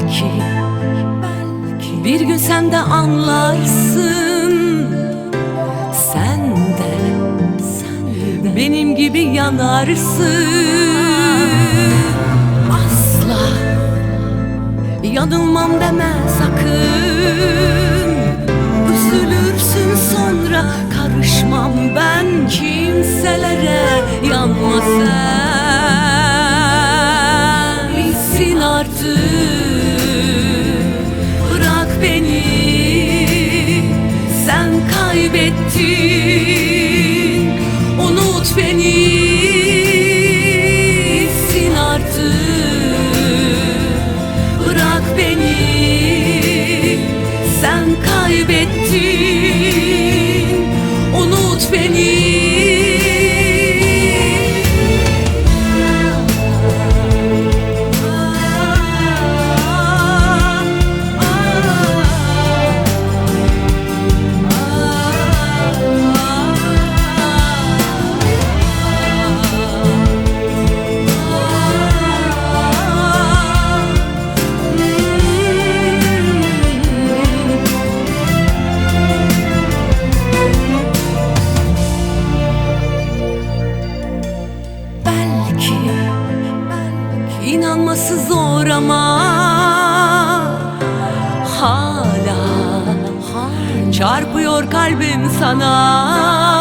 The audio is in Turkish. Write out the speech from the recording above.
Belki bir gün sen de anlarsın. Sen de benim gibi yanarsın. Asla yanılmam deme sakın. Üzülürsün sonra, karışmam ben kimselere. Yanma sen, bitsin artık, bırak beni. Sen kaybettin, unut beni. Bitsin artık, bırak beni. Sen kaybettin, unut beni. İnanması zor ama hala çarpıyor kalbim sana.